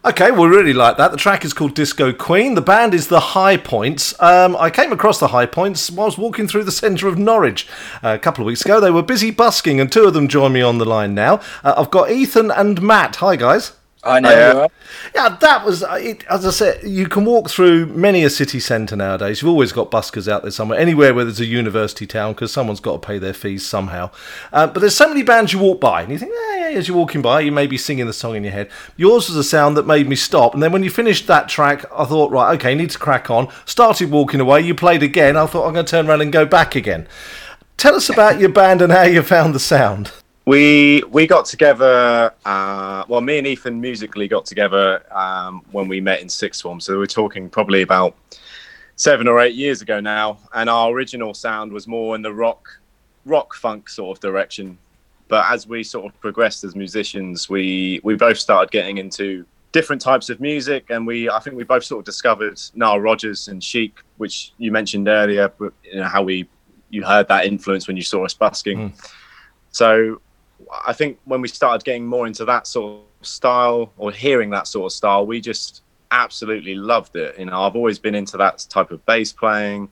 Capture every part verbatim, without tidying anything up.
Okay, well, really like that. The track is called Disco Queen. The band is the High Points. Um, I came across the High Points while I was walking through the centre of Norwich uh, a couple of weeks ago. They were busy busking, and two of them join me on the line now. Uh, I've got Ethan and Matt. Hi, guys. I know. Yeah. yeah, that was, it, as I said, you can walk through many a city centre nowadays. You've always got buskers out there somewhere, anywhere where there's a university town, because someone's got to pay their fees somehow. Uh, but there's so many bands you walk by, and you think, yeah, yeah, as you're walking by, you may be singing the song in your head. Yours was a sound that made me stop, and then when you finished that track, I thought, right, okay, need to crack on. Started walking away, you played again, I thought, I'm going to turn around and go back again. Tell us about your band and how you found the sound. We we got together, uh, well, me and Ethan musically got together um, when we met in sixth form. So we're talking probably about seven or eight years ago now. And our original sound was more in the rock, rock funk sort of direction. But as we sort of progressed as musicians, we, we both started getting into different types of music. And we I think we both sort of discovered Nile Rodgers and Chic, which you mentioned earlier, but you know, how we you heard that influence when you saw us busking. Mm. So I think when we started getting more into that sort of style, or hearing that sort of style, we just absolutely loved it. You know, I've always been into that type of bass playing,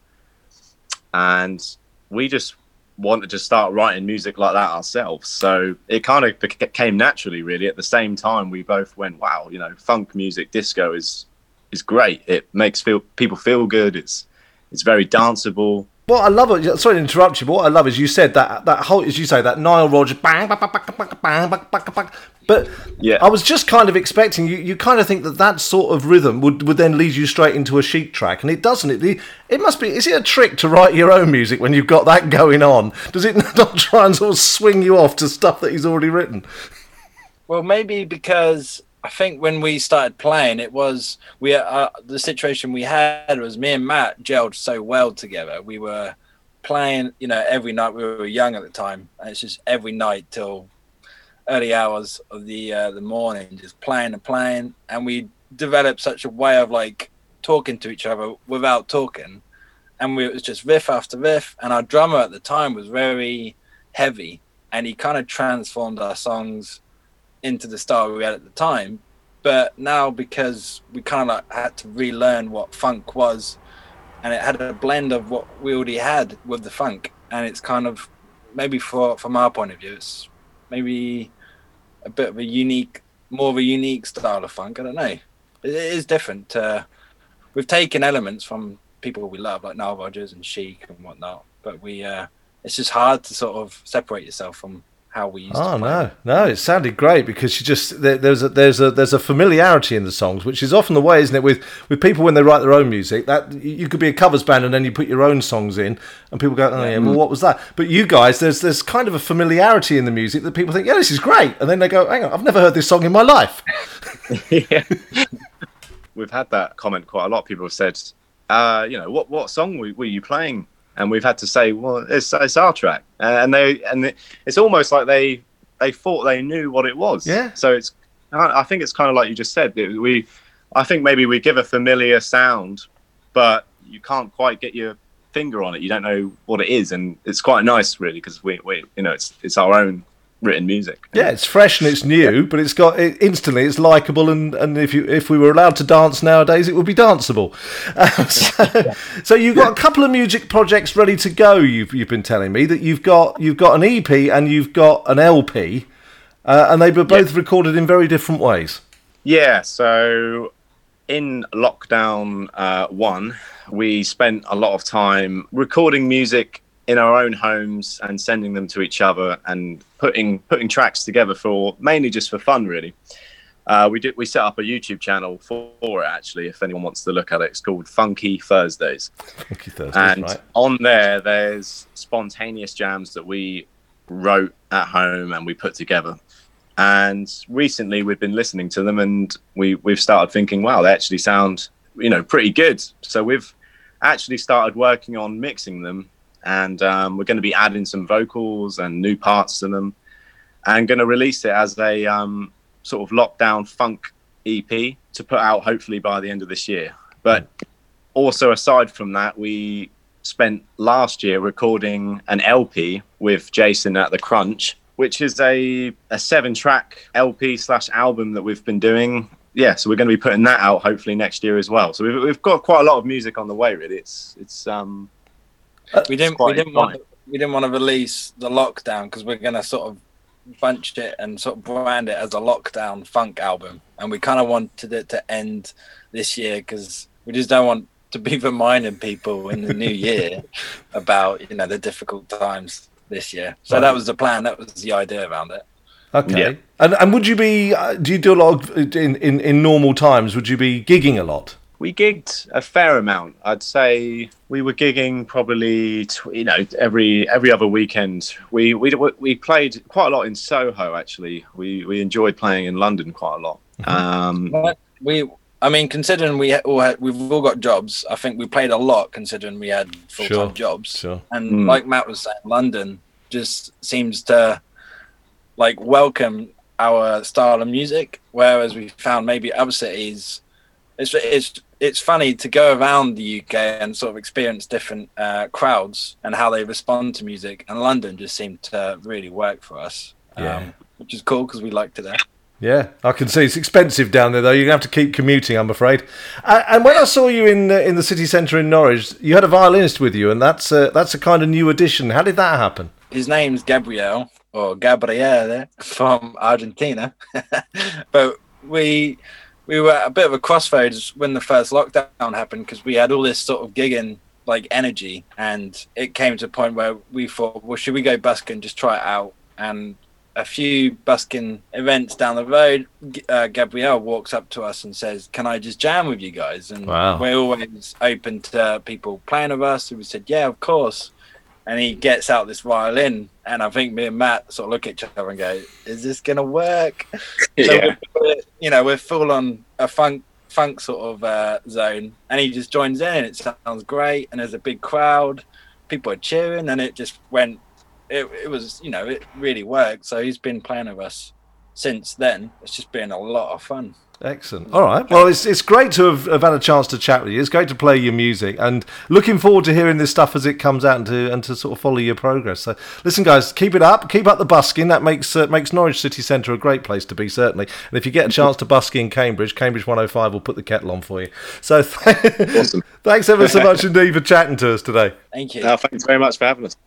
and we just wanted to start writing music like that ourselves. So it kind of came naturally, really. At the same time, we both went, wow, you know, funk music, disco is is great. It makes feel people feel good. It's it's very danceable. What I love, sorry to interrupt you, but what I love is you said that that whole, as you say, that Nile Rodgers bang, bang, bang, bang, bang, bang, bang, bang. But yeah. I was just kind of expecting you. You kind of think that that sort of rhythm would, would then lead you straight into a Chic track, and it doesn't. It it must be. Is it a trick to write your own music when you've got that going on? Does it not try and sort of swing you off to stuff that he's already written? Well, maybe because I think when we started playing, it was we uh, the situation we had was me and Matt gelled so well together. We were playing, you know, every night. We were young at the time, and it's just every night till early hours of the uh, the morning, just playing and playing. And we developed such a way of like talking to each other without talking, and we, it was just riff after riff. And our drummer at the time was very heavy, and he kind of transformed our songs into the style we had at the time. But now, because we kind of like had to relearn what funk was, and it had a blend of what we already had with the funk, and it's kind of, maybe for from our point of view, it's maybe a bit of a unique, more of a unique style of funk. I don't know. It, it is different. Uh, we've taken elements from people we love, like Nile Rodgers and Chic and whatnot, but we uh, it's just hard to sort of separate yourself from how we used oh, to play. no, no, it sounded great because you just there, there's a there's a there's a familiarity in the songs, which is often the way, isn't it? With with people when they write their own music, that you could be a covers band and then you put your own songs in, and people go, oh yeah, well, what was that? But you guys, there's there's kind of a familiarity in the music that people think, yeah, this is great, and then they go, hang on, I've never heard this song in my life. Yeah. We've had that comment quite a lot. People have said, uh, you know, what what song were, were you playing? And we've had to say, well, it's, it's our track, uh, and they and it's almost like they they thought they knew what it was. Yeah. So it's I think it's kind of like you just said. We, I think maybe we give a familiar sound, but you can't quite get your finger on it. You don't know what it is, and it's quite nice, really, because we we you know it's it's our own written music. Yeah, it's fresh and it's new, but it's got it, instantly it's likable, and, and if you if we were allowed to dance nowadays, it would be danceable. Uh, so, so you've got a couple of music projects ready to go. You've you've been telling me that you've got you've got an E P and you've got an L P, uh, and they were both yeah. recorded in very different ways. Yeah. So in lockdown uh, one, we spent a lot of time recording music in our own homes and sending them to each other and putting putting tracks together for mainly just for fun, really. Uh, we did we set up a YouTube channel for, for it, actually, if anyone wants to look at it. It's called Funky Thursdays. Funky Thursdays, and right. On there, there's spontaneous jams that we wrote at home and we put together. And recently, we've been listening to them, and we we've started thinking, wow, they actually sound, you know, pretty good. So we've actually started working on mixing them. And um, we're going to be adding some vocals and new parts to them, and going to release it as a um, sort of lockdown funk E P to put out hopefully by the end of this year. But also, aside from that, we spent last year recording an L P with Jason at the Crunch, which is a, a seven track L P slash album that we've been doing. yeah, so we're going to be putting that out hopefully next year as well. So we've we've got quite a lot of music on the way. Really, it's it's um. We didn't we didn't want we didn't want to release the Lockdown because we're going to sort of bunch it and sort of brand it as a Lockdown funk album, and we kind of wanted it to end this year because we just don't want to be reminding people in the new year about, you know, the difficult times this year. So right. That was the plan. That was the idea around it. Okay. Yeah. And and would you be? Uh, do you do a lot of, in, in in normal times? Would you be gigging a lot? We gigged a fair amount. I'd say we were gigging probably, tw- you know, every every other weekend. We we we played quite a lot in Soho. Actually, we we enjoyed playing in London quite a lot. Um, but we. I mean, considering we all had, we've all got jobs, I think we played a lot considering we had full-time sure, jobs. Sure. And mm. like Matt was saying, London just seems to like welcome our style of music, whereas we found maybe other cities, it's it's it's funny to go around the U K and sort of experience different uh, crowds and how they respond to music. And London just seemed to really work for us, yeah. um, which is cool because we liked it there. Yeah, I can see it's expensive down there, though. You're going to have to keep commuting, I'm afraid. Uh, and when I saw you in uh, in the city centre in Norwich, you had a violinist with you, and that's uh, that's a kind of new addition. How did that happen? His name's Gabriel, or Gabriele, from Argentina. But we we were at a bit of a crossroads when the first lockdown happened because we had all this sort of gigging like energy, and it came to a point where we thought, well, should we go busking and just try it out? And a few busking events down the road, uh, Gabrielle walks up to us and says, can I just jam with you guys? And wow. We're always open to people playing with us. And we said, yeah, of course. And he gets out this violin. And I think me and Matt sort of look at each other and go, is this going to work? Yeah. So we're, you know, we're full on a funk funk sort of uh, zone. And he just joins in. It sounds great. And there's a big crowd. People are cheering. And it just went. It, it was, you know, it really worked. So he's been playing with us since then. It's just been a lot of fun. Excellent. All right. Well, it's it's great to have, have had a chance to chat with you. It's great to play your music, and looking forward to hearing this stuff as it comes out and to and to sort of follow your progress. So, listen, guys, keep it up. Keep up the busking. That makes uh, makes Norwich City Centre a great place to be, certainly. And if you get a chance to busk in Cambridge, Cambridge one oh five will put the kettle on for you. So, th- awesome. Thanks ever so much indeed for chatting to us today. Thank you. No, thanks very much for having us.